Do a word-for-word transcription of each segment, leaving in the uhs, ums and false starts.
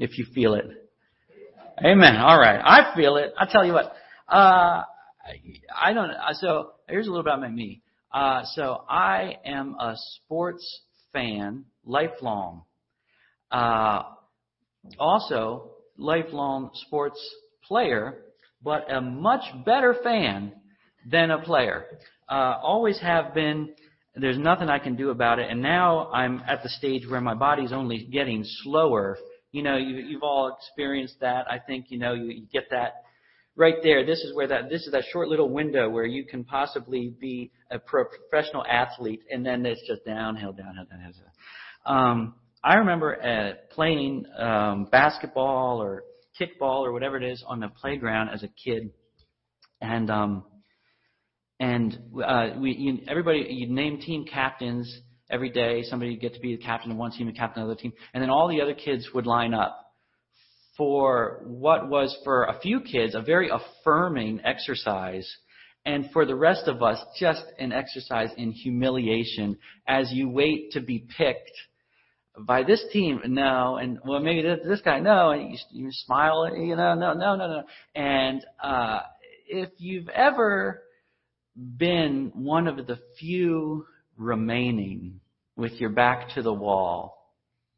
if you feel it. Amen. All right. I feel it. I tell you what. Uh, I don't. So here's a little bit about me. Uh, so I am a sports fan, lifelong. Uh, also, lifelong sports player, but a much better fan than a player. Uh, always have been. There's nothing I can do about it. And now I'm at the stage where my body's only getting slower. You know, you, you've all experienced that. I think, you know, you, you get that right there. This is where that, this is that short little window where you can possibly be a pro- professional athlete, and then it's just downhill, downhill, downhill. Um, I remember uh, playing um, basketball or kickball or whatever it is on the playground as a kid, and um, and uh, we you, everybody you name team captains every day. Somebody would get to be the captain of one team and captain of the other team, and then all the other kids would line up for what was for a few kids a very affirming exercise. And for the rest of us, just an exercise in humiliation as you wait to be picked by this team. No, and well, maybe this, this guy, no, and you, you smile, you know, no, no, no, no. And uh, if you've ever been one of the few remaining with your back to the wall,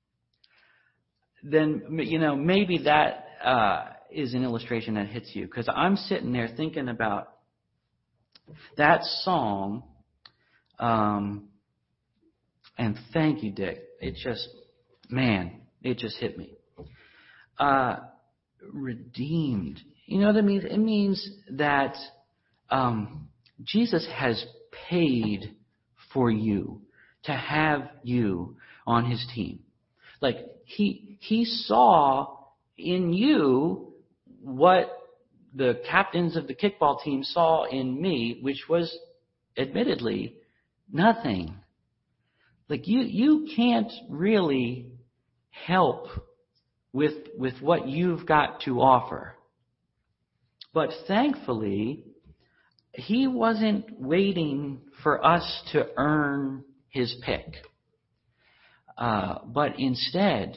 then, you know, maybe that uh, is an illustration that hits you. Because I'm sitting there thinking about that song, um, and thank you, Dick. It just, man, it just hit me. Uh, redeemed. You know what it means? It means that um, Jesus has paid for you to have you on his team. Like, he he saw in you what the captains of the kickball team saw in me, which was admittedly nothing. Like, you you can't really help with with what you've got to offer. But thankfully, he wasn't waiting for us to earn his pick. Uh, but instead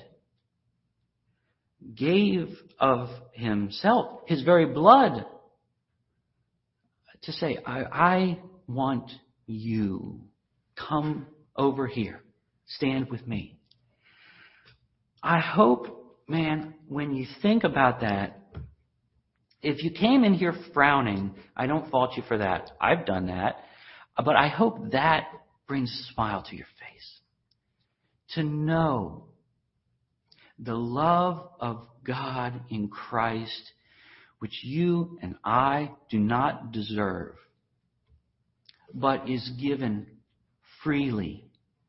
gave of himself, his very blood, to say, I, I want you. Come over here. Stand with me. I hope, man, when you think about that, if you came in here frowning, I don't fault you for that. I've done that. But I hope that brings a smile to your face. To know the love of God in Christ, which you and I do not deserve, but is given freely.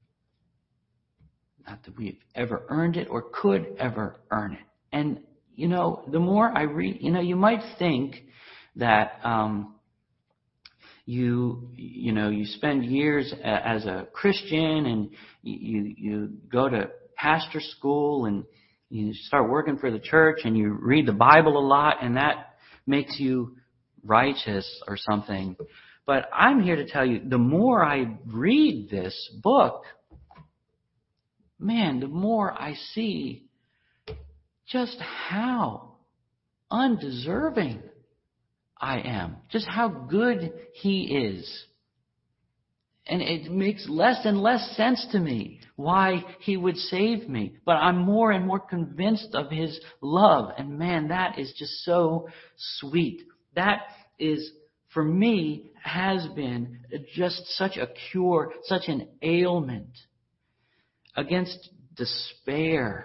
Not that we've ever earned it or could ever earn it. And, you know, the more I read, you know, you might think that um, you, you know, you spend years as a Christian and you, you go to pastor school and you start working for the church and you read the Bible a lot and that makes you righteous or something. But I'm here to tell you, the more I read this book, man, the more I see just how undeserving I am. Just how good he is. And it makes less and less sense to me why he would save me. But I'm more and more convinced of his love. And man, that is just so sweet. That is, for me, has been just such a cure, such an ailment against despair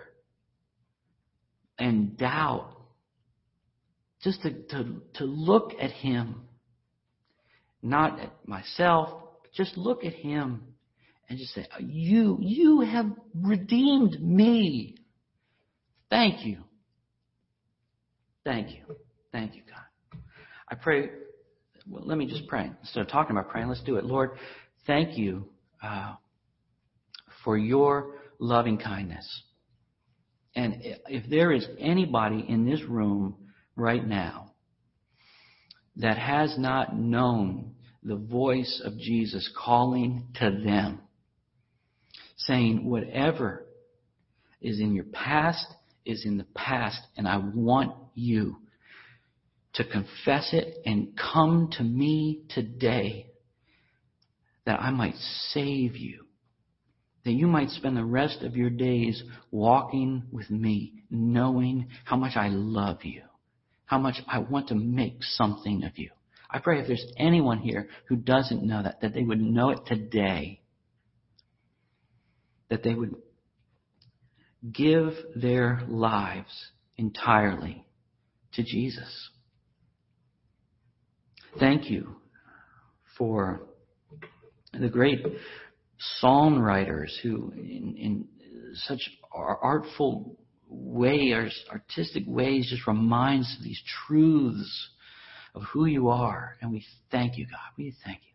and doubt. Just to, to, to look at him, not at myself, just look at him and just say, you, you have redeemed me. Thank you. Thank you. Thank you, God. I pray, well, let me just pray. Instead of talking about praying, let's do it. Lord, thank you uh, for your loving kindness. And if there is anybody in this room right now that has not known the voice of Jesus calling to them, saying whatever is in your past, is in the past, and I want you to confess it and come to me today that I might save you, that you might spend the rest of your days walking with me, knowing how much I love you, how much I want to make something of you. I pray if there's anyone here who doesn't know that, that they would know it today, that they would give their lives entirely to Jesus. Thank you for the great psalm writers who, in, in such artful way, or artistic ways, just reminds us of these truths of who you are. And we thank you, God. We thank you.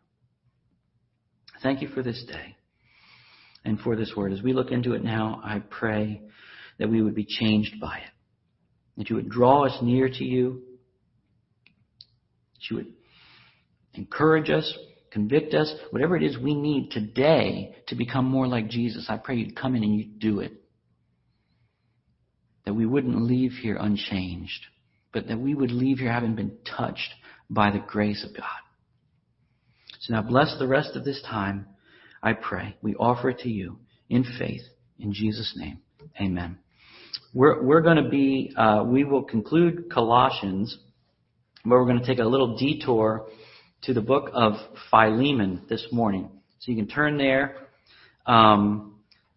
Thank you for this day and for this word. As we look into it now, I pray that we would be changed by it, that you would draw us near to you, that you would encourage us, convict us, whatever it is we need today to become more like Jesus. I pray you'd come in and you'd do it. That we wouldn't leave here unchanged, but that we would leave here having been touched by the grace of God. So now bless the rest of this time, I pray. We offer it to you in faith, in Jesus' name. Amen. We're, we're going to be, uh, we will conclude Colossians, but we're going to take a little detour to the book of Philemon this morning. So you can turn there, um,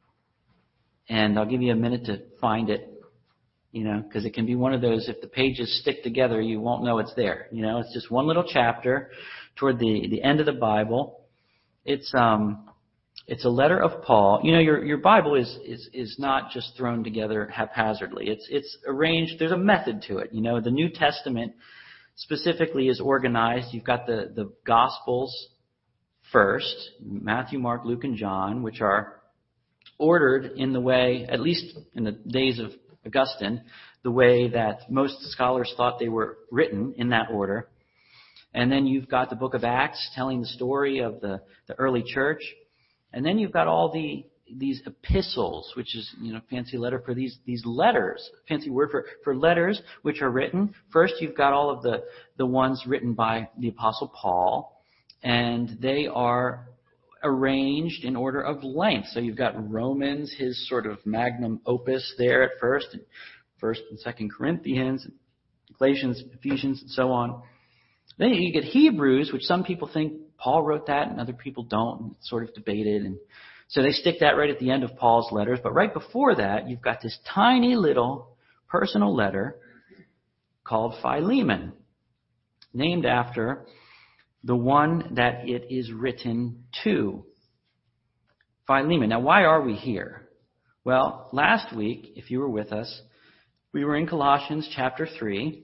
and I'll give you a minute to find it, you know, because it can be one of those, if the pages stick together, you won't know it's there. You know, it's just one little chapter toward the, the end of the Bible. It's um, it's a letter of Paul. You know, your your Bible is is is not just thrown together haphazardly. It's it's arranged. There's a method to it. You know, the New Testament specifically is organized. You've got the, the Gospels first, Matthew, Mark, Luke, and John, which are ordered in the way, at least in the days of Augustine, the way that most scholars thought they were written, in that order. And then you've got the book of Acts telling the story of the, the early church. And then you've got all the these epistles, which is, you know, fancy letter for these these letters, fancy word for, for letters which are written. First, you've got all of the, the ones written by the Apostle Paul, and they are arranged in order of length. So you've got Romans, his sort of magnum opus there at first, and First and Second Corinthians, Galatians, Ephesians, and so on. Then you get Hebrews, which some people think Paul wrote that, and other people don't, and it's sort of debated. And so they stick that right at the end of Paul's letters. But right before that, you've got this tiny little personal letter called Philemon, named after the one that it is written to. Philemon. Now, why are we here? Well, last week, if you were with us, we were in Colossians chapter three,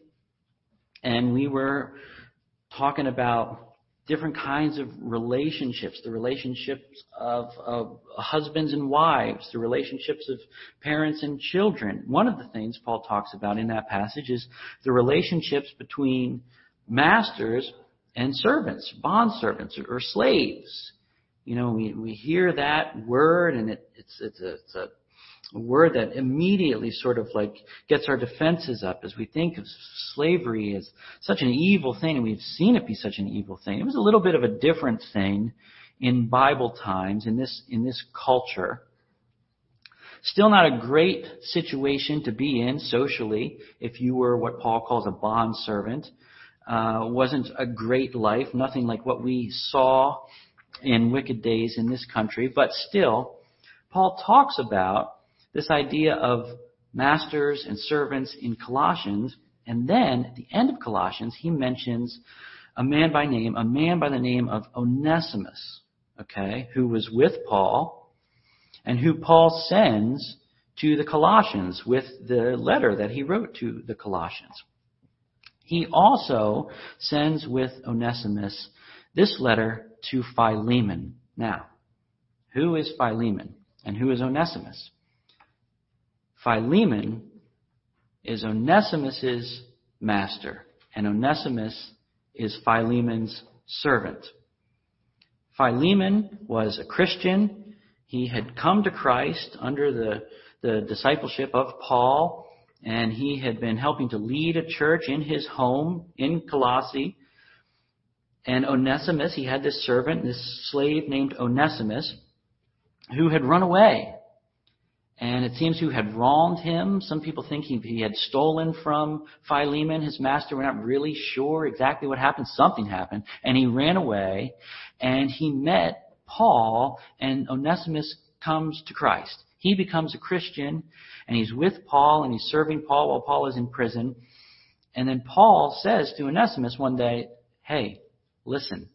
and we were talking about different kinds of relationships, the relationships of, of husbands and wives, the relationships of parents and children. One of the things Paul talks about in that passage is the relationships between masters and servants, bondservants or, or slaves. You know, we, we hear that word, and it, it's, it's, a, it's a A word that immediately sort of like gets our defenses up as we think of slavery as such an evil thing, and we've seen it be such an evil thing. It was a little bit of a different thing in Bible times, in this in this culture. Still not a great situation to be in socially if you were what Paul calls a bondservant. Uh, wasn't a great life, nothing like what we saw in wicked days in this country, but still, Paul talks about this idea of masters and servants in Colossians, and then at the end of Colossians, he mentions a man by name, a man by the name of Onesimus, okay, who was with Paul, and who Paul sends to the Colossians with the letter that he wrote to the Colossians. He also sends with Onesimus this letter to Philemon. Now, who is Philemon and who is Onesimus? Philemon is Onesimus's master, and Onesimus is Philemon's servant. Philemon was a Christian. He had come to Christ under the, the discipleship of Paul, and he had been helping to lead a church in his home in Colossae. And Onesimus, he had this servant, this slave named Onesimus, who had run away. And it seems who had wronged him. Some people think he, he had stolen from Philemon, his master. We're not really sure exactly what happened. Something happened. And he ran away, and he met Paul, and Onesimus comes to Christ. He becomes a Christian, and he's with Paul, and he's serving Paul while Paul is in prison. And then Paul says to Onesimus one day, hey, listen,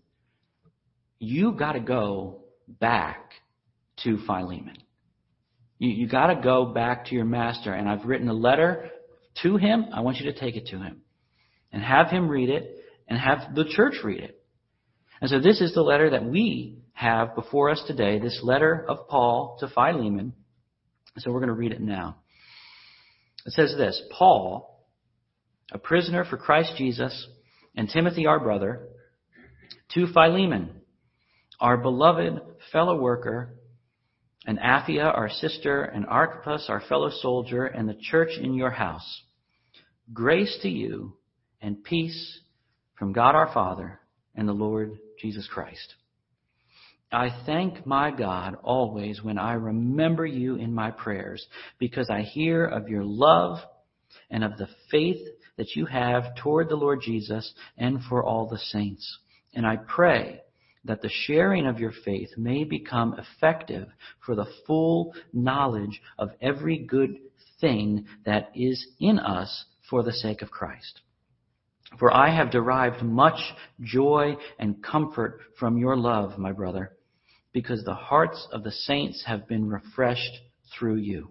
you got to go back to Philemon. You, you got to go back to your master, and I've written a letter to him. I want you to take it to him and have him read it and have the church read it. And so this is the letter that we have before us today, this letter of Paul to Philemon. So we're going to read it now. It says this: Paul, a prisoner for Christ Jesus, and Timothy our brother, to Philemon, our beloved fellow worker, and Apphia our sister, and Archippus our fellow soldier, and the church in your house. Grace to you and peace from God our Father and the Lord Jesus Christ. I thank my God always when I remember you in my prayers, because I hear of your love and of the faith that you have toward the Lord Jesus and for all the saints. And I pray that the sharing of your faith may become effective for the full knowledge of every good thing that is in us for the sake of Christ. For I have derived much joy and comfort from your love, my brother, because the hearts of the saints have been refreshed through you.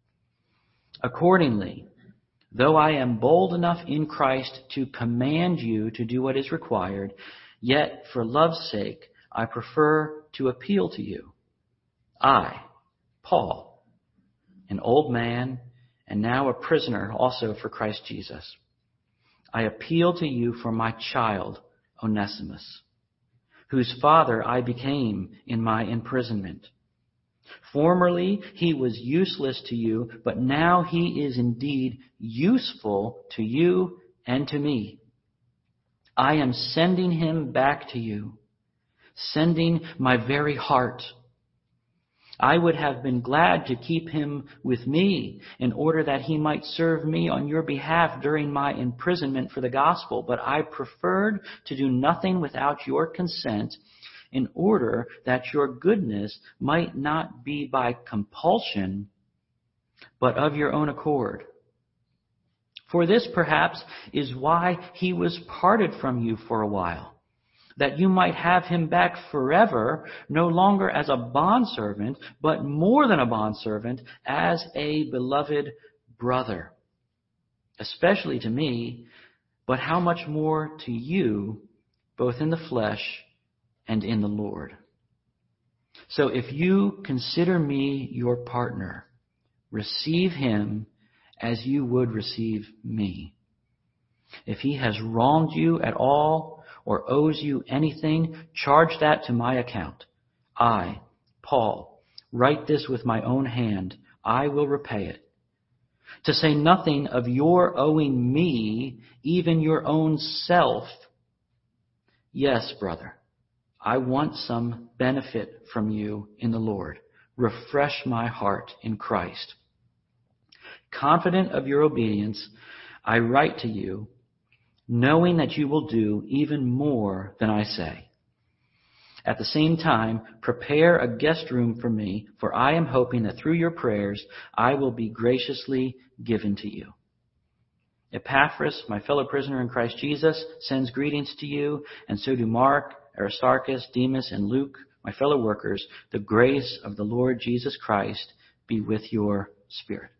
Accordingly, though I am bold enough in Christ to command you to do what is required, yet for love's sake I prefer to appeal to you. I, Paul, an old man and now a prisoner also for Christ Jesus, I appeal to you for my child, Onesimus, whose father I became in my imprisonment. Formerly he was useless to you, but now he is indeed useful to you and to me. I am sending him back to you, sending my very heart. I would have been glad to keep him with me in order that he might serve me on your behalf during my imprisonment for the gospel, but I preferred to do nothing without your consent, in order that your goodness might not be by compulsion, but of your own accord. For this perhaps is why he was parted from you for a while, that you might have him back forever, no longer as a bondservant, but more than a bondservant, as a beloved brother, especially to me, but how much more to you, both in the flesh and in the Lord. So if you consider me your partner, receive him as you would receive me. If he has wronged you at all or owes you anything, charge that to my account. I, Paul, write this with my own hand. I will repay it. To say nothing of your owing me, even your own self. Yes, brother, I want some benefit from you in the Lord. Refresh my heart in Christ. Confident of your obedience, I write to you, knowing that you will do even more than I say. At the same time, prepare a guest room for me, for I am hoping that through your prayers I will be graciously given to you. Epaphras, my fellow prisoner in Christ Jesus, sends greetings to you, and so do Mark, Aristarchus, Demas, and Luke, my fellow workers. The grace of the Lord Jesus Christ be with your spirit.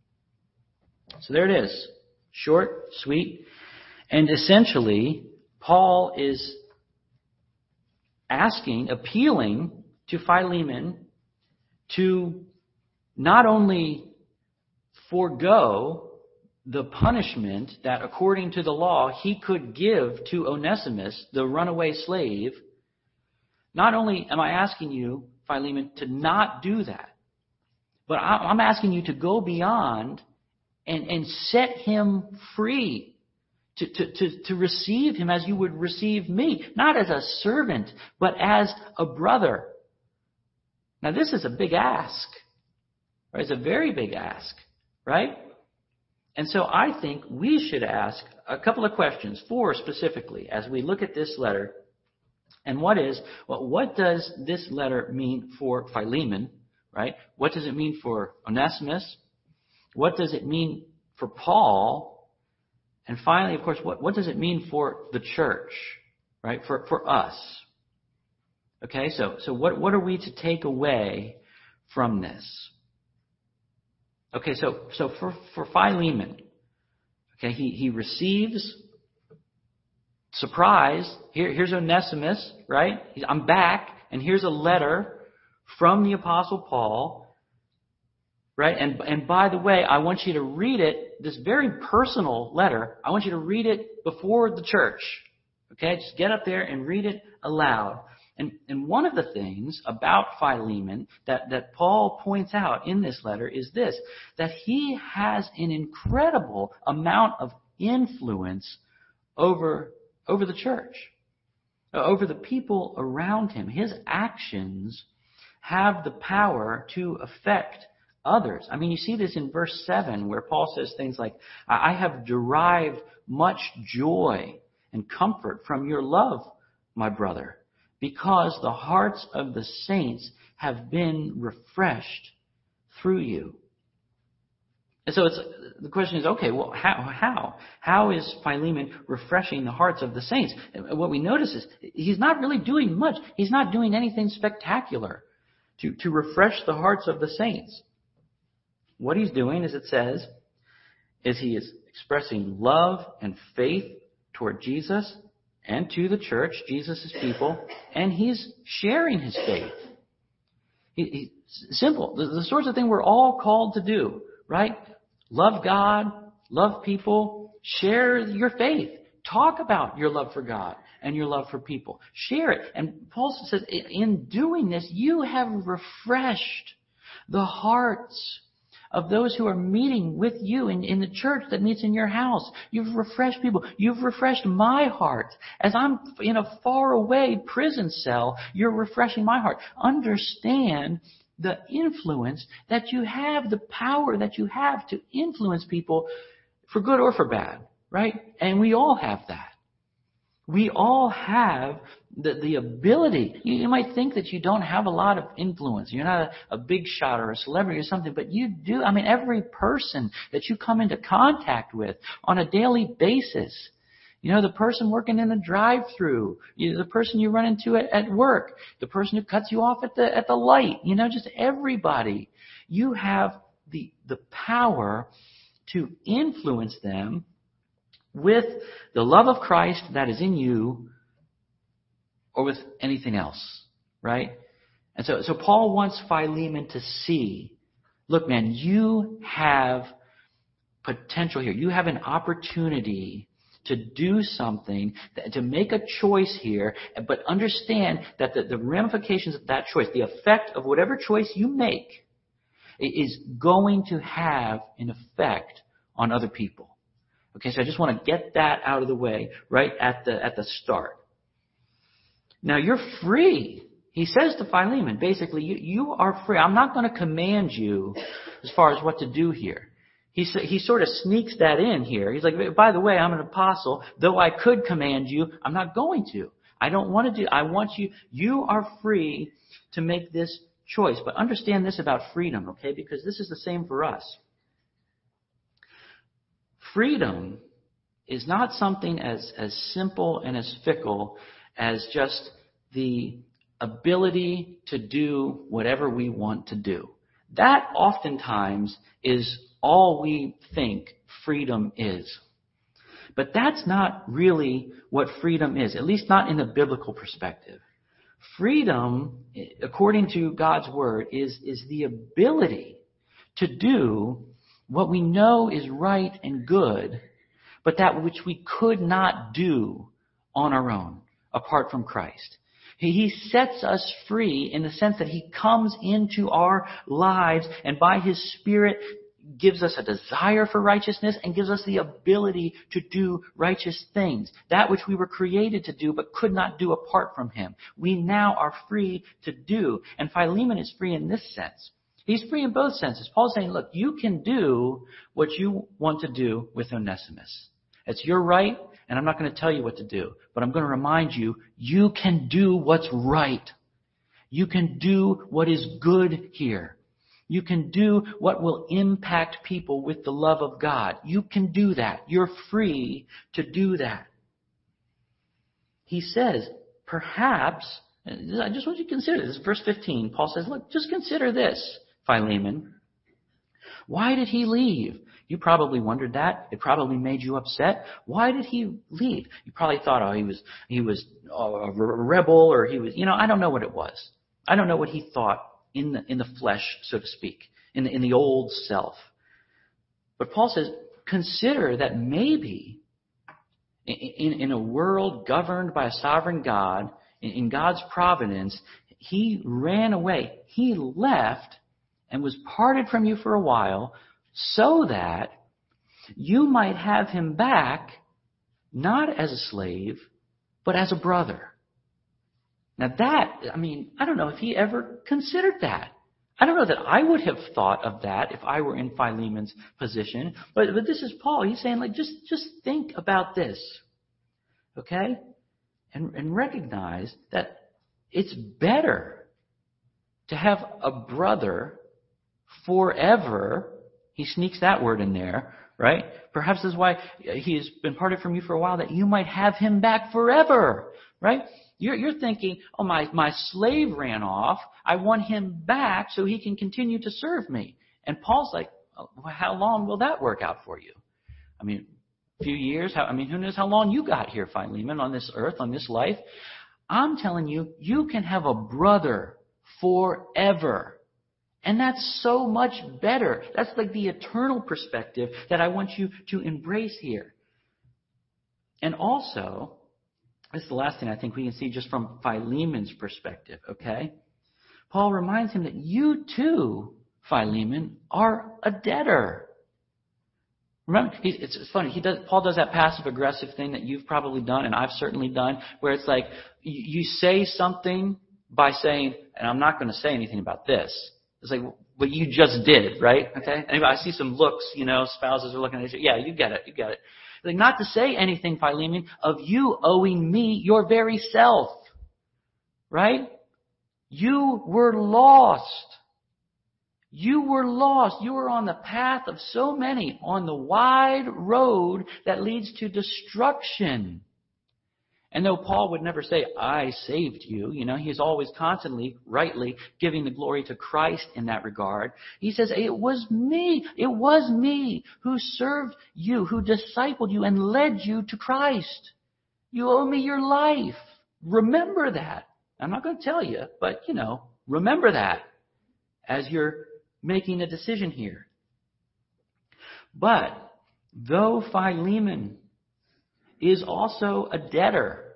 So there it is. Short, sweet, and essentially, Paul is asking, appealing to Philemon to not only forego the punishment that, according to the law, he could give to Onesimus, the runaway slave. Not only am I asking you, Philemon, to not do that, but I'm asking you to go beyond and, and set him free to, to, to, to receive him as you would receive me, not as a servant, but as a brother. Now, this is a big ask. Right? It's a very big ask, right? And so I think we should ask a couple of questions, four specifically, as we look at this letter. And what is, well, what does this letter mean for Philemon, right? What does it mean for Onesimus? What does it mean for Paul? And finally, of course, what, what does it mean for the church, right? For, for us. Okay, so, so what, what are we to take away from this? Okay, so, so for, for Philemon, okay, he, he receives, surprise, here, here's Onesimus, right? I'm back, and here's a letter from the Apostle Paul, right? And, and by the way, I want you to read it, this very personal letter, I want you to read it before the church. Okay, just get up there and read it aloud. And, and one of the things about Philemon that, that Paul points out in this letter is this, that he has an incredible amount of influence over, over the church, over the people around him. His actions have the power to affect others. I mean, you see this in verse seven where Paul says things like, I have derived much joy and comfort from your love, my brother, because the hearts of the saints have been refreshed through you. And so it's, the question is, okay, well, how, how? How is Philemon refreshing the hearts of the saints? And what we notice is he's not really doing much. He's not doing anything spectacular to, to refresh the hearts of the saints. What he's doing, as it says, is he is expressing love and faith toward Jesus and to the church, Jesus' people, and he's sharing his faith. He, he, simple. The, the sorts of thing we're all called to do, right? Love God, love people, share your faith. Talk about your love for God and your love for people. Share it. And Paul says, in doing this, you have refreshed the hearts of those who are meeting with you in, in the church that meets in your house. You've refreshed people. You've refreshed my heart. As I'm in a faraway prison cell, you're refreshing my heart. Understand the influence that you have, the power that you have to influence people for good or for bad, right? And we all have that. We all have the, the ability. You, you might think that you don't have a lot of influence. You're not a, a big shot or a celebrity or something, but you do. I mean, every person that you come into contact with on a daily basis, you know, the person working in the drive-through, you know, the person you run into at, at work, the person who cuts you off at the at the light, you know, just everybody. You have the the power to influence them with the love of Christ that is in you or with anything else, right? And so, so Paul wants Philemon to see, look, man, you have potential here. You have an opportunity to do something, to make a choice here, but understand that the, the ramifications of that choice, the effect of whatever choice you make, is going to have an effect on other people. Okay, so I just want to get that out of the way right at the at the start. Now, you're free. He says to Philemon, basically, you, you are free. I'm not going to command you as far as what to do here. He, he sort of sneaks that in here. He's like, by the way, I'm an apostle. Though I could command you, I'm not going to. I don't want to do, I want you, you are free to make this choice. But understand this about freedom, okay? Because this is the same for us. Freedom is not something as, as simple and as fickle as just the ability to do whatever we want to do. That oftentimes is all we think freedom is. But that's not really what freedom is, at least not in the biblical perspective. Freedom, according to God's word, is, is the ability to do what we know is right and good, but that which we could not do on our own, apart from Christ. He sets us free in the sense that He comes into our lives and by His Spirit gives us a desire for righteousness and gives us the ability to do righteous things. That which we were created to do but could not do apart from him. We now are free to do. And Philemon is free in this sense. He's free in both senses. Paul's saying, look, you can do what you want to do with Onesimus. It's your right, and I'm not going to tell you what to do. But I'm going to remind you, you can do what's right. You can do what is good here. You can do what will impact people with the love of God. You can do that. You're free to do that. He says, perhaps, I just want you to consider this. Verse fifteen, Paul says, look, just consider this, Philemon. Why did he leave? You probably wondered that. It probably made you upset. Why did he leave? You probably thought, oh, he was he was a rebel, or he was, you know, I don't know what it was. I don't know what he thought in the in the flesh, so to speak, in the, in the old self. But Paul says, consider that maybe in, in, in a world governed by a sovereign God, in, in God's providence, he ran away. He left and was parted from you for a while so that you might have him back, not as a slave, but as a brother. Now that, I mean, I don't know if he ever considered that. I don't know that I would have thought of that if I were in Philemon's position. But, but this is Paul. He's saying, like, just, just think about this. Okay? And, and recognize that it's better to have a brother forever. He sneaks that word in there, right? Perhaps this is why he has been parted from you for a while, that you might have him back forever, right? You're, you're thinking, oh, my, my slave ran off. I want him back so he can continue to serve me. And Paul's like, oh, how long will that work out for you? I mean, a few years? How, I mean, who knows how long you got here, Philemon, on this earth, on this life? I'm telling you, you can have a brother forever. And that's so much better. That's like the eternal perspective that I want you to embrace here. And also, this is the last thing I think we can see just from Philemon's perspective, okay? Paul reminds him that you too, Philemon, are a debtor. Remember, he, it's, it's funny. He does. Paul does that passive-aggressive thing that you've probably done, and I've certainly done, where it's like you, you say something by saying, and I'm not going to say anything about this. It's like, what you just did, right? Okay? Anyway, I see some looks, you know, spouses are looking at each other. Yeah, you get it, you get it. Like, not to say anything, Philemon, of you owing me your very self. Right? You were lost. You were lost. You were on the path of so many, on the wide road that leads to destruction. And though Paul would never say, I saved you, you know, he's always constantly, rightly, giving the glory to Christ in that regard. He says, it was me, it was me who served you, who discipled you and led you to Christ. You owe me your life. Remember that. I'm not going to tell you, but, you know, remember that as you're making a decision here. But though Philemon is also a debtor,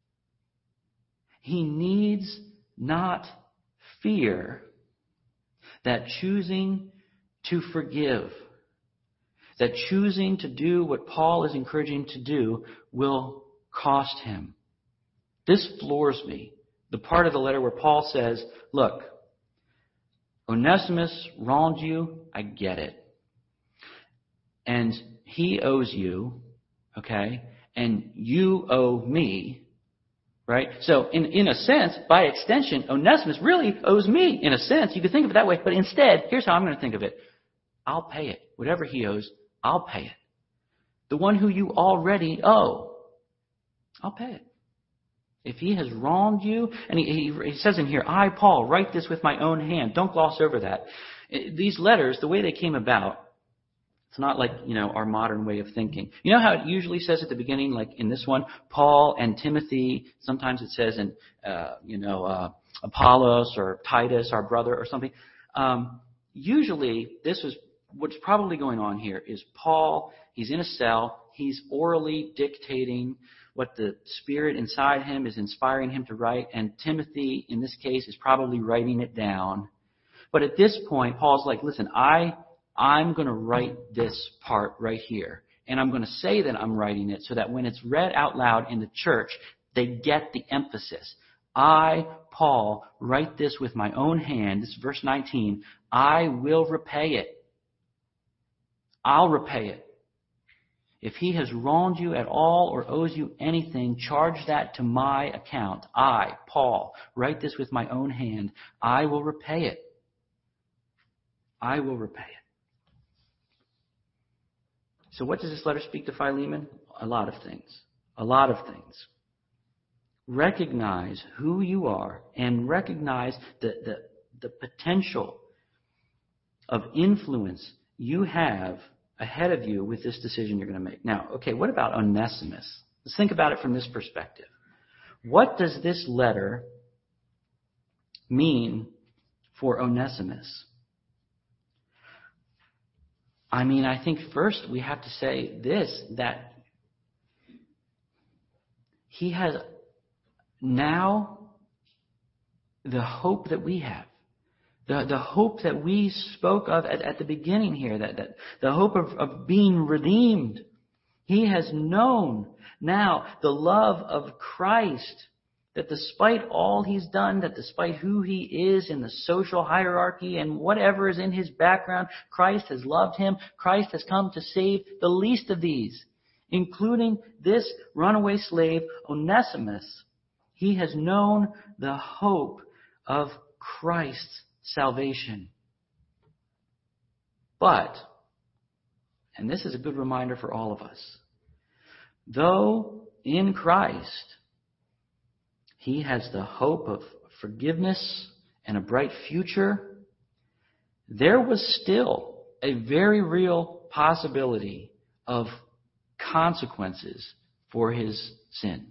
he needs not fear that choosing to forgive, that choosing to do what Paul is encouraging him to do will cost him. This floors me. The part of the letter where Paul says, look, Onesimus wronged you, I get it. And he owes you, okay? And you owe me, right? So in, in a sense, by extension, Onesimus really owes me, in a sense. You could think of it that way. But instead, here's how I'm going to think of it. I'll pay it. Whatever he owes, I'll pay it. The one who you already owe, I'll pay it. If he has wronged you, and he, he, he says in here, I, Paul, write this with my own hand. Don't gloss over that. These letters, the way they came about, it's not like, you know, our modern way of thinking. You know how it usually says at the beginning, like in this one, Paul and Timothy. Sometimes it says in, uh, you know, uh, Apollos or Titus, our brother, or something. Um, usually, this is what's probably going on here is Paul, he's in a cell, he's orally dictating what the Spirit inside him is inspiring him to write, and Timothy, in this case, is probably writing it down. But at this point, Paul's like, listen, I I'm going to write this part right here. And I'm going to say that I'm writing it so that when it's read out loud in the church, they get the emphasis. I, Paul, write this with my own hand. This is verse nineteen. I will repay it. I'll repay it. If he has wronged you at all or owes you anything, charge that to my account. I, Paul, write this with my own hand. I will repay it. I will repay it. So what does this letter speak to Philemon? A lot of things. A lot of things. Recognize who you are and recognize the, the, the potential of influence you have ahead of you with this decision you're going to make. Now, okay, what about Onesimus? Let's think about it from this perspective. What does this letter mean for Onesimus? I mean, I think first we have to say this, that he has now the hope that we have. The, the hope that we spoke of at, at the beginning here, that, that the hope of, of being redeemed. He has known now the love of Christ, that despite all he's done, that despite who he is in the social hierarchy and whatever is in his background, Christ has loved him. Christ has come to save the least of these, including this runaway slave, Onesimus. He has known the hope of Christ's salvation. But, and this is a good reminder for all of us, though in Christ he has the hope of forgiveness and a bright future, there was still a very real possibility of consequences for his sin.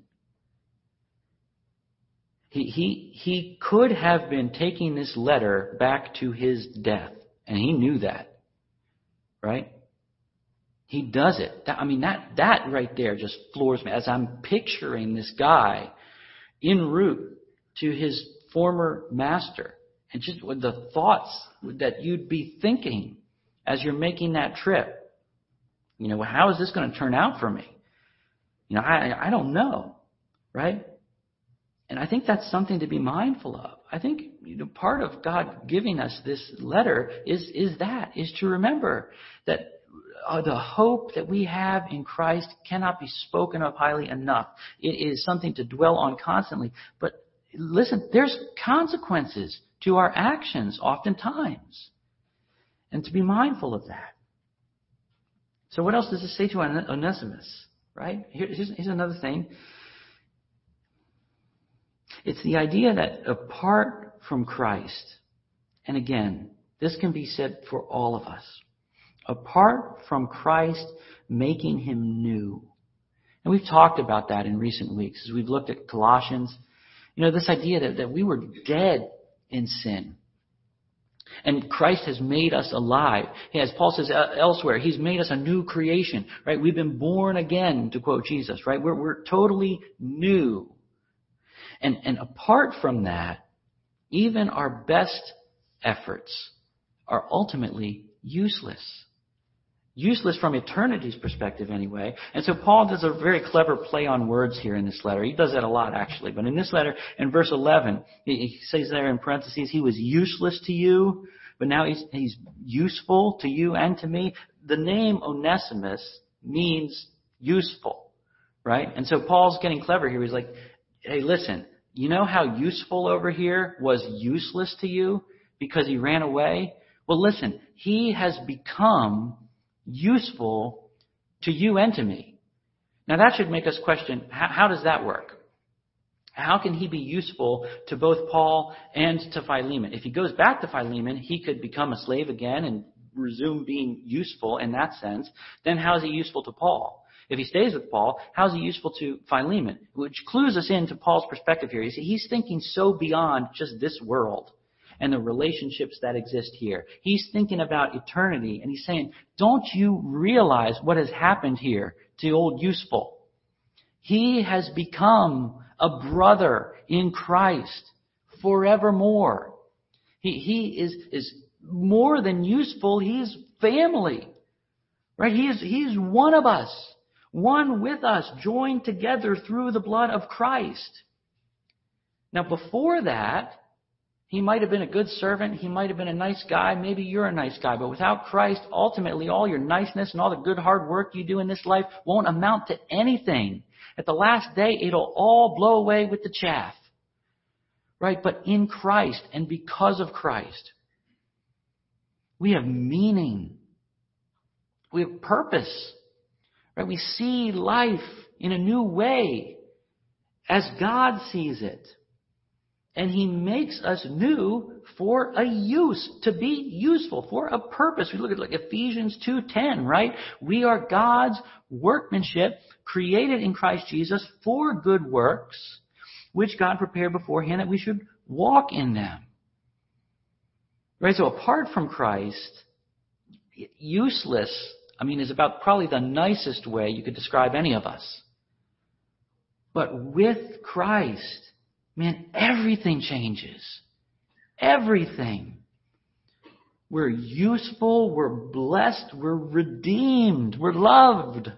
He, he, he could have been taking this letter back to his death, and he knew that, right? He does it. That, I mean, that, that right there just floors me as I'm picturing this guy en route to his former master, and just with the thoughts that you'd be thinking as you're making that trip. You know, how is this going to turn out for me? You know, I, I don't know, right? And I think that's something to be mindful of. I think, you know, part of God giving us this letter is, is that, is to remember that uh, the hope that we have in Christ cannot be spoken of highly enough. It is something to dwell on constantly. But listen, there's consequences to our actions oftentimes. And to be mindful of that. So what else does it say to Onesimus? Right? Here's, here's another thing. It's the idea that apart from Christ, and again, this can be said for all of us, apart from Christ making him new. And we've talked about that in recent weeks as we've looked at Colossians. You know, this idea that, that we were dead in sin. And Christ has made us alive. As Paul says elsewhere, he's made us a new creation, right? We've been born again, to quote Jesus, right? We're, we're totally new. And, and apart from that, even our best efforts are ultimately useless. Useless from eternity's perspective anyway. And so Paul does a very clever play on words here in this letter. He does that a lot actually. But in this letter, in verse eleven, he, he says there in parentheses, he was useless to you, but now he's, he's useful to you and to me. The name Onesimus means useful, right? And so Paul's getting clever here. He's like, hey, listen, you know how useful over here was useless to you because he ran away? Well, listen, he has become useful to you and to me. Now that should make us question, how, how does that work? How can he be useful to both Paul and to Philemon? If he goes back to Philemon, he could become a slave again and resume being useful in that sense. Then how is he useful to Paul? If he stays with Paul, how is he useful to Philemon? Which clues us into Paul's perspective here. You see, he's thinking so beyond just this world and the relationships that exist here. He's thinking about eternity, and he's saying, don't you realize what has happened here to old useful? He has become a brother in Christ forevermore. He, he is, is more than useful. He's family, right? He's, he's one of us, one with us, joined together through the blood of Christ. Now, before that, he might have been a good servant. He might have been a nice guy. Maybe you're a nice guy. But without Christ, ultimately, all your niceness and all the good hard work you do in this life won't amount to anything. At the last day, it'll all blow away with the chaff. Right? But in Christ and because of Christ, we have meaning. We have purpose. Right? We see life in a new way as God sees it. And He makes us new for a use, to be useful, for a purpose. We look at like Ephesians two ten, right? We are God's workmanship, created in Christ Jesus for good works, which God prepared beforehand that we should walk in them. Right? So apart from Christ, useless, I mean, is about probably the nicest way you could describe any of us. But with Christ, man, everything changes. Everything. We're useful, we're blessed, we're redeemed, we're loved.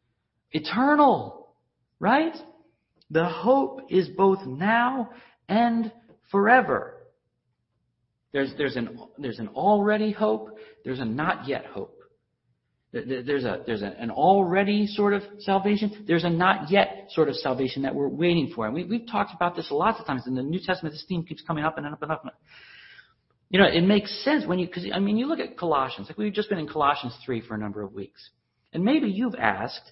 Eternal. Right? The hope is both now and forever. There's, there's, an, there's an already hope, there's a not yet hope. There's a there's an already sort of salvation. There's a not yet sort of salvation that we're waiting for. And we, we've talked about this lots of times. In the New Testament, this theme keeps coming up and up and up. You know, it makes sense when you, because, I mean, you look at Colossians. Like we've just been in Colossians three for a number of weeks. And maybe you've asked,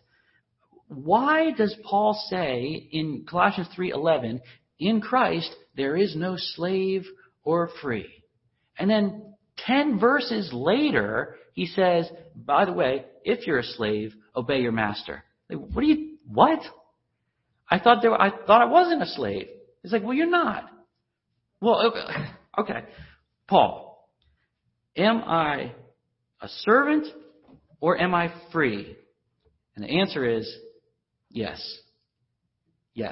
why does Paul say in Colossians three eleven, in Christ there is no slave or free? And then ten verses later, he says, by the way, if you're a slave, obey your master. Like, what do you, what? I thought there, I thought I wasn't a slave. It's like, well, you're not. Well, okay. okay. Paul, am I a servant or am I free? And the answer is yes. Yes.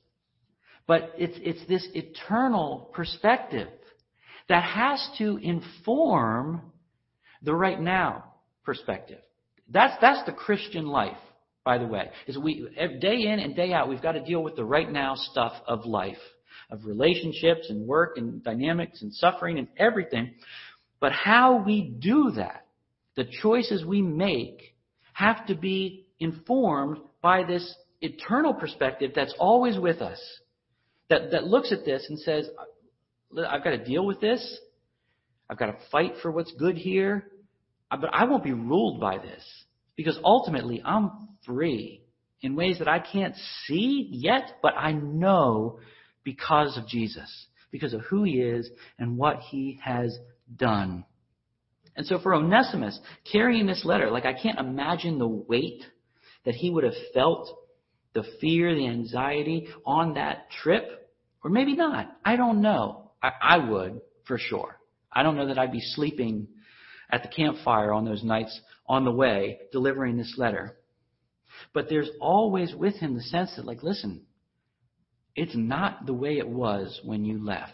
But it's, it's this eternal perspective that has to inform the right now perspective. That's that's the Christian life, by the way. Is we day in and day out, we've got to deal with the right now stuff of life, of relationships and work and dynamics and suffering and everything. But how we do that, the choices we make, have to be informed by this eternal perspective that's always with us, that that looks at this and says, I've got to deal with this. I've got to fight for what's good here. But I won't be ruled by this because ultimately I'm free in ways that I can't see yet, but I know because of Jesus, because of who He is and what He has done. And so for Onesimus, carrying this letter, like I can't imagine the weight that he would have felt, the fear, the anxiety on that trip, or maybe not. I don't know. I, I would, for sure. I don't know that I'd be sleeping at the campfire on those nights on the way, delivering this letter. But there's always with him the sense that, like, listen, it's not the way it was when you left.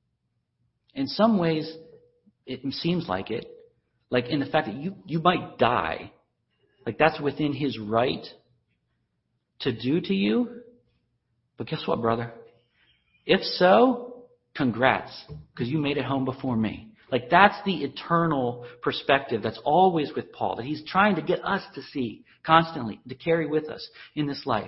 In some ways, it seems like it. Like in the fact that you, you might die. Like that's within His right to do to you. But guess what, brother? If so, congrats, because you made it home before me. Like that's the eternal perspective that's always with Paul, that he's trying to get us to see constantly, to carry with us in this life.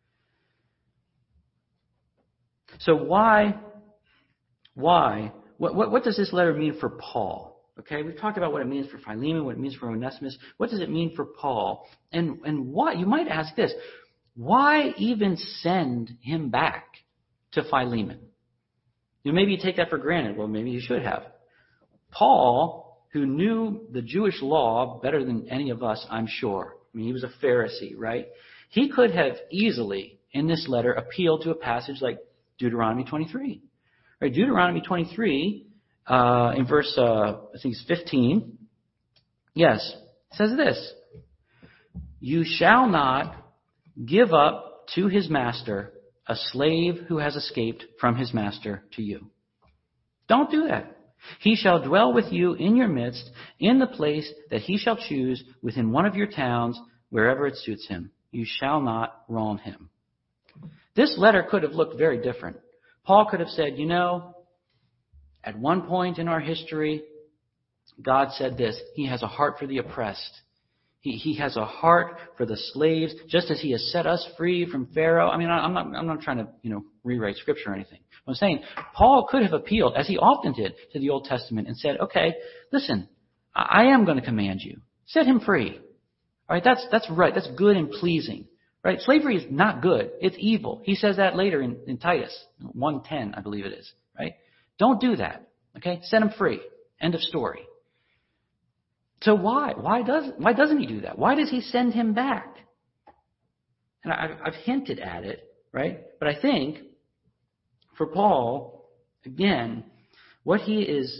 So why, why, what, what, what does this letter mean for Paul? Okay, we've talked about what it means for Philemon, what it means for Onesimus. What does it mean for Paul? And, and why, you might ask this, why even send him back to Philemon? You know, maybe you take that for granted. Well, maybe you should have. Paul, who knew the Jewish law better than any of us, I'm sure. I mean, he was a Pharisee, right? He could have easily, in this letter, appealed to a passage like Deuteronomy twenty-three. Right? Deuteronomy twenty-three, uh, in verse, uh, I think it's fifteen. Yes, it says this. You shall not give up to his master a slave who has escaped from his master to you. Don't do that. He shall dwell with you in your midst, in the place that he shall choose, within one of your towns, wherever it suits him. You shall not wrong him. This letter could have looked very different. Paul could have said, you know, at one point in our history, God said this: He has a heart for the oppressed. He, he has a heart for the slaves, just as He has set us free from Pharaoh. I mean, I'm not, I'm not trying to, you know, rewrite Scripture or anything. I'm saying Paul could have appealed, as he often did, to the Old Testament and said, okay, listen, I, I am going to command you. Set him free. All right, that's, that's right. That's good and pleasing. Right? Slavery is not good. It's evil. He says that later in, in Titus one ten, I believe it is. Right? Don't do that. Okay? Set him free. End of story. So why? Why does why doesn't he do that? Why does he send him back? And I, I've hinted at it, right? But I think for Paul, again, what he is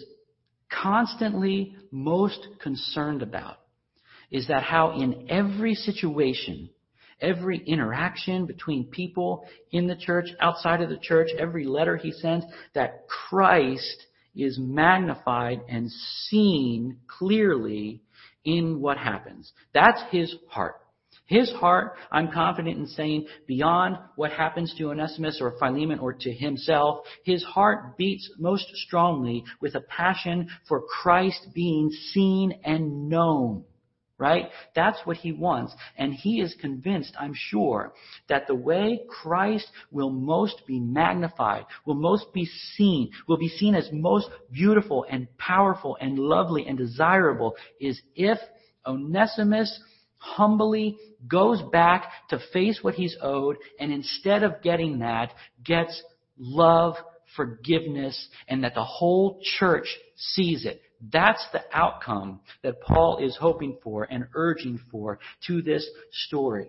constantly most concerned about is that how in every situation, every interaction between people in the church, outside of the church, every letter he sends, that Christ is magnified and seen clearly in what happens. That's his heart. His heart, I'm confident in saying, beyond what happens to Onesimus or Philemon or to himself, his heart beats most strongly with a passion for Christ being seen and known. Right? That's what he wants. And he is convinced, I'm sure, that the way Christ will most be magnified, will most be seen, will be seen as most beautiful and powerful and lovely and desirable is if Onesimus humbly goes back to face what he's owed, and instead of getting that, gets love, forgiveness, and that the whole church sees it. That's the outcome that Paul is hoping for and urging for to this story.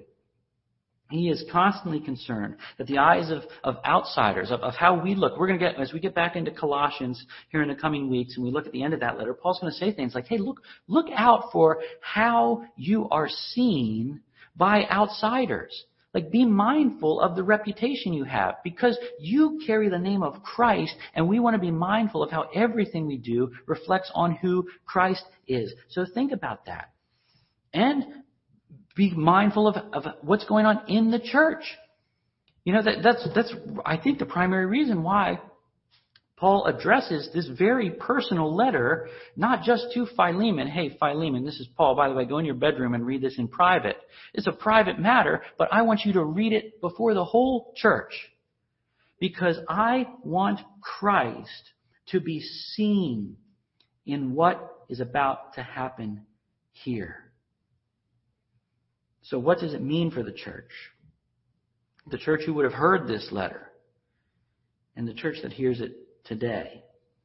He is constantly concerned that the eyes of, of outsiders, of, of how we look, we're going to get, as we get back into Colossians here in the coming weeks and we look at the end of that letter, Paul's going to say things like, hey, look, look out for how you are seen by outsiders. Like, be mindful of the reputation you have, because you carry the name of Christ, and we want to be mindful of how everything we do reflects on who Christ is. So think about that. And be mindful of, of what's going on in the church. You know, that, that's, that's, I think, the primary reason why Paul addresses this very personal letter, not just to Philemon. Hey, Philemon, this is Paul. By the way, go in your bedroom and read this in private. It's a private matter, but I want you to read it before the whole church, because I want Christ to be seen in what is about to happen here. So what does it mean for the church? The church who would have heard this letter, and the church that hears it today.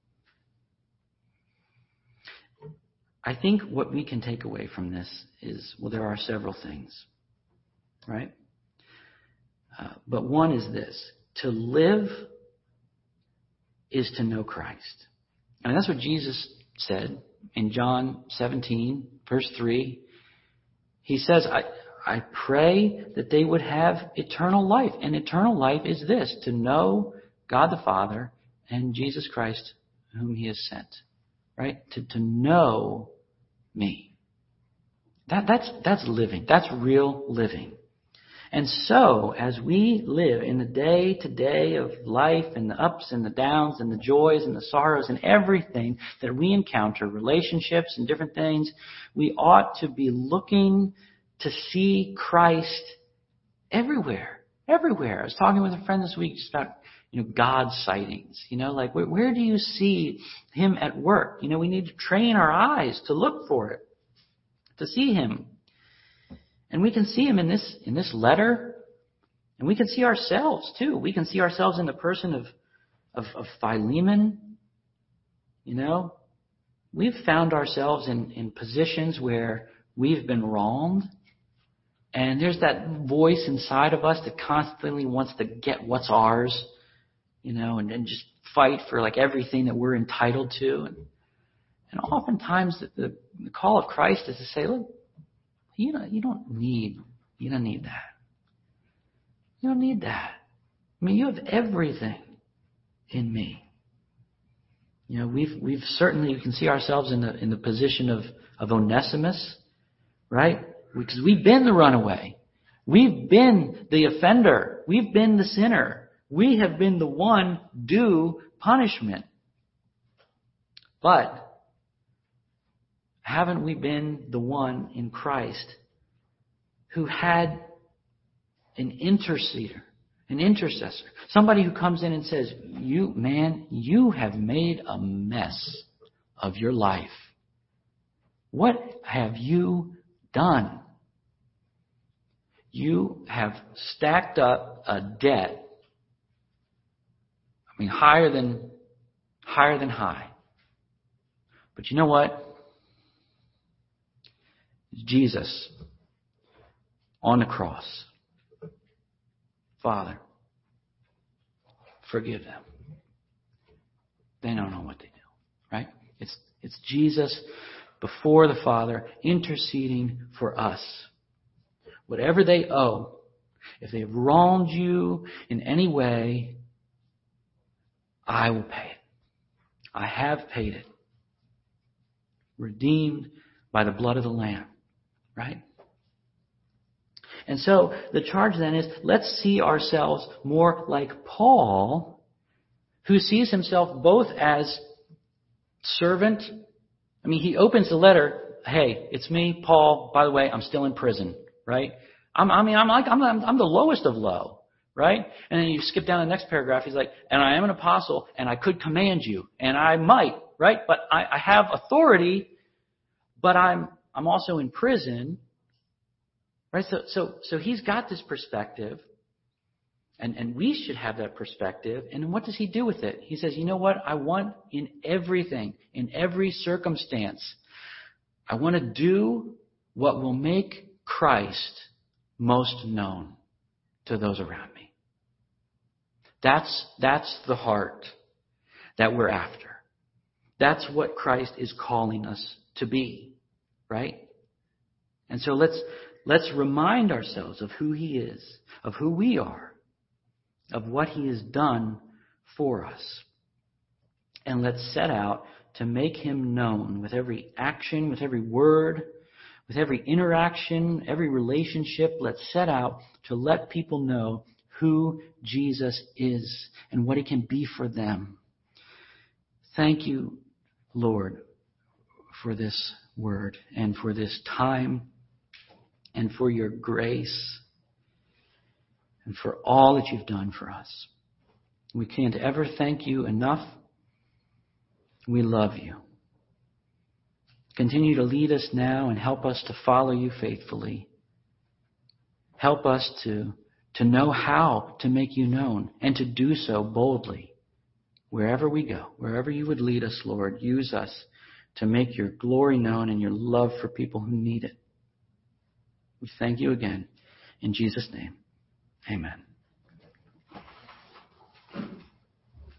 I think what we can take away from this is, well, there are several things, right? Uh, but one is this: to live is to know Christ. And that's what Jesus said in John seventeen, verse three. He says, I, I pray that they would have eternal life. And eternal life is this: to know God the Father and Jesus Christ, whom He has sent, right? To, to know me. That, that's, that's living. That's real living. And so, as we live in the day-to-day of life and the ups and the downs and the joys and the sorrows and everything that we encounter, relationships and different things, we ought to be looking to see Christ everywhere. Everywhere. I was talking with a friend this week just about You know, God sightings. You know, like where, where do you see Him at work? You know, we need to train our eyes to look for it, to see Him. And we can see Him in this in this letter, and we can see ourselves too. We can see ourselves in the person of of, of Philemon. You know, we've found ourselves in, in positions where we've been wronged. And there's that voice inside of us that constantly wants to get what's ours. You know, and, and just fight for like everything that we're entitled to. And, and oftentimes the, the, the call of Christ is to say, look, you know, you don't need, you don't need that. You don't need that. I mean, you have everything in me. You know, we've we've certainly, we can see ourselves in the in the position of, of Onesimus, right? Because we've been the runaway. We've been the offender. We've been the sinner. We have been the one due punishment. But haven't we been the one in Christ who had an interceder, an intercessor, somebody who comes in and says, "You, man, you have made a mess of your life. What have you done? You have stacked up a debt, I mean, higher than, higher than high. But you know what? Jesus on the cross. Father, forgive them. They don't know what they do." Right? It's it's Jesus before the Father interceding for us. Whatever they owe, if they have wronged you in any way, I will pay it. I have paid it. Redeemed by the blood of the Lamb. Right? And so the charge then is, let's see ourselves more like Paul, who sees himself both as servant. I mean, he opens the letter, "Hey, it's me, Paul. By the way, I'm still in prison." Right? I'm, I mean, I'm like, I'm, I'm the lowest of low. Right? And then you skip down to the next paragraph. He's like, "And I am an apostle, and I could command you, and I might." Right? But I, I have authority, but I'm I'm also in prison. Right? So so so he's got this perspective, and, and we should have that perspective. And what does he do with it? He says, "You know what? I want in everything, in every circumstance, I want to do what will make Christ most known to those around me." That's that's the heart that we're after. That's what Christ is calling us to be. Right? And so let's Let's remind ourselves of who He is, of who we are, of what He has done for us. And let's set out to make Him known with every action, with every word, with every interaction, every relationship. Let's set out to let people know who Jesus is and what He can be for them. Thank you, Lord, for this word and for this time, and for your grace, and for all that you've done for us. We can't ever thank you enough. We love you. Continue to lead us now and help us to follow you faithfully. Help us to, to know how to make you known and to do so boldly. Wherever we go, wherever you would lead us, Lord, use us to make your glory known and your love for people who need it. We thank you again. In Jesus' name, amen.